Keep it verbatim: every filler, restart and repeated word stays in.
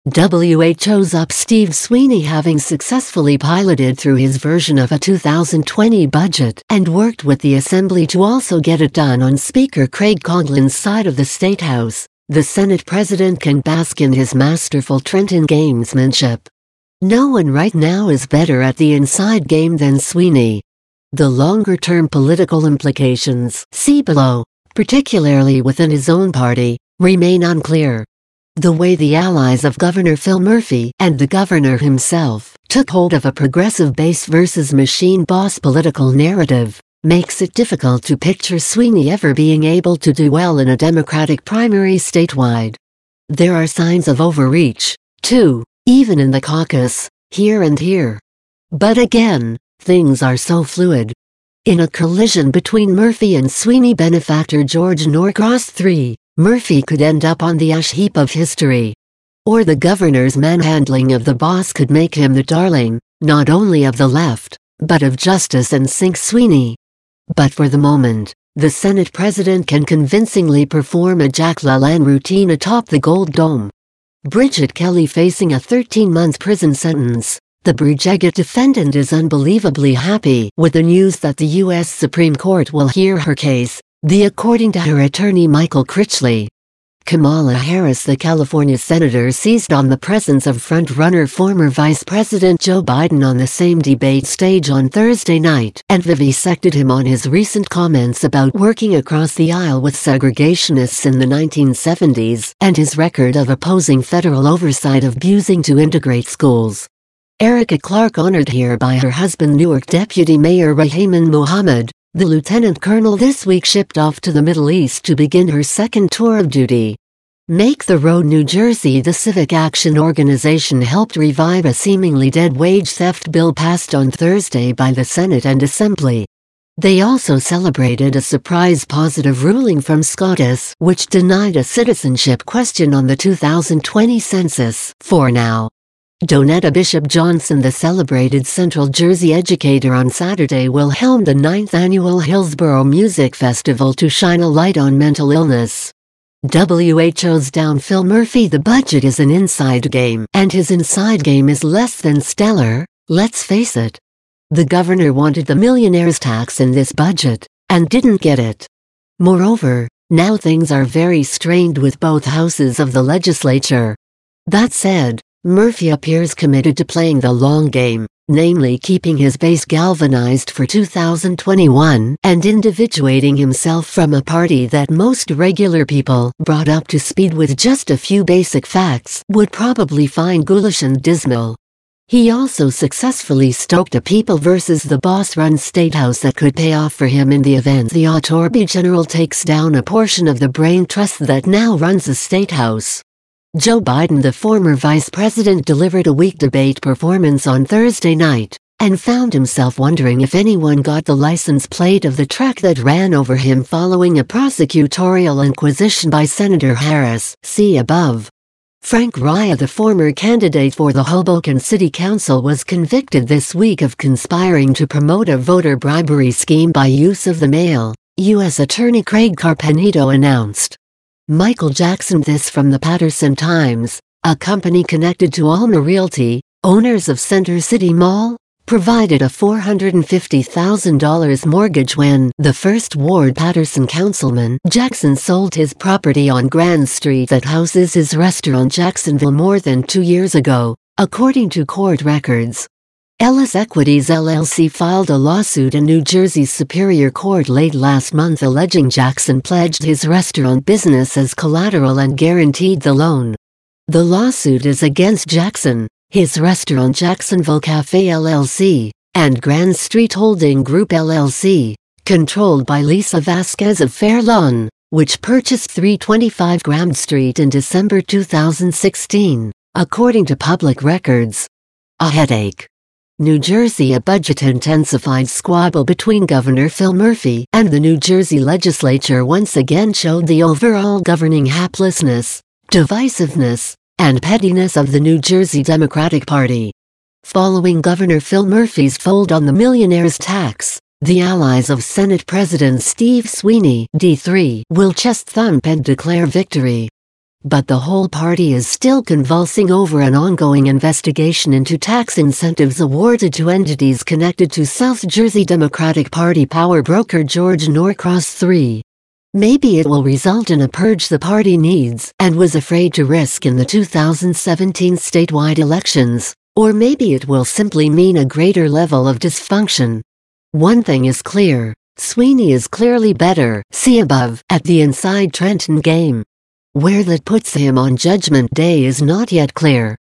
W H O's up Steve Sweeney, having successfully piloted through his version of a two thousand twenty budget and worked with the Assembly to also get it done on Speaker Craig Coughlin's side of the State House, the Senate President can bask in his masterful Trenton gamesmanship. No one right now is better at the inside game than Sweeney. The longer-term political implications, see below, particularly within his own party, remain unclear. The way the allies of Governor Phil Murphy and the governor himself took hold of a progressive base versus machine boss political narrative makes it difficult to picture Sweeney ever being able to do well in a Democratic primary statewide. There are signs of overreach, too, even in the caucus, here and here. But again, things are so fluid. In a collision between Murphy and Sweeney benefactor George Norcross the third, Murphy could end up on the ash heap of history. Or the governor's manhandling of the boss could make him the darling, not only of the left, but of justice and sink Sweeney. But for the moment, the Senate President can convincingly perform a Jack LaLanne routine atop the Gold Dome. Bridget Kelly facing a thirteen-month prison sentence. The Bridget defendant is unbelievably happy with the news that the U S Supreme Court will hear her case, the according to her attorney Michael Critchley. Kamala Harris, the California senator, seized on the presence of front-runner former Vice President Joe Biden on the same debate stage on Thursday night and vivisected him on his recent comments about working across the aisle with segregationists in the nineteen seventies and his record of opposing federal oversight of abusing to integrate schools. Erica Clark, honored here by her husband Newark Deputy Mayor Rahiman Mohammed, the lieutenant colonel, this week shipped off to the Middle East to begin her second tour of duty. Make the Road New Jersey, the civic action organization, helped revive a seemingly dead wage theft bill passed on Thursday by the Senate and Assembly. They also celebrated a surprise positive ruling from SCOTUS, which denied a citizenship question on the two thousand twenty census, for now. Donetta Bishop Johnson, the celebrated Central Jersey educator, on Saturday will helm the ninth annual Hillsborough Music Festival to shine a light on mental illness. W H O's down Phil Murphy. The budget is an inside game, and his inside game is less than stellar, let's face it. The governor wanted the millionaire's tax in this budget, and didn't get it. Moreover, now things are very strained with both houses of the legislature. That said, Murphy appears committed to playing the long game, namely keeping his base galvanized for two thousand twenty-one and individuating himself from a party that most regular people, brought up to speed with just a few basic facts, would probably find ghoulish and dismal. He also successfully stoked a people versus the boss-run statehouse that could pay off for him in the event the Attorney General takes down a portion of the brain trust that now runs the statehouse. Joe Biden, the former vice president, delivered a weak debate performance on Thursday night and found himself wondering if anyone got the license plate of the truck that ran over him following a prosecutorial inquisition by Senator Harris, see above. Frank Raya, the former candidate for the Hoboken City Council, was convicted this week of conspiring to promote a voter bribery scheme by use of the mail, U S Attorney Craig Carpenito announced. Michael Jackson, this from the Patterson Times, a company connected to Alma Realty, owners of Center City Mall, provided a four hundred fifty thousand dollars mortgage when the First Ward Patterson councilman Jackson sold his property on Grand Street that houses his restaurant Jacksonville more than two years ago, according to court records. Ellis Equities L L C filed a lawsuit in New Jersey's Superior Court late last month alleging Jackson pledged his restaurant business as collateral and guaranteed the loan. The lawsuit is against Jackson, his restaurant Jacksonville Cafe L L C, and Grand Street Holding Group L L C, controlled by Lisa Vasquez of Fair Lawn, which purchased three twenty-five Grand Street in December two thousand sixteen, according to public records. A headache. New Jersey. A budget-intensified squabble between Governor Phil Murphy and the New Jersey legislature once again showed the overall governing haplessness, divisiveness, and pettiness of the New Jersey Democratic Party. Following Governor Phil Murphy's fold on the millionaire's tax, the allies of Senate President Steve Sweeney, D three, will chest thump and declare victory. But the whole party is still convulsing over an ongoing investigation into tax incentives awarded to entities connected to South Jersey Democratic Party power broker George Norcross the third. Maybe it will result in a purge the party needs and was afraid to risk in the two thousand seventeen statewide elections, or maybe it will simply mean a greater level of dysfunction. One thing is clear, Sweeney is clearly better, see above, at the inside Trenton game. Where that puts him on Judgment Day is not yet clear.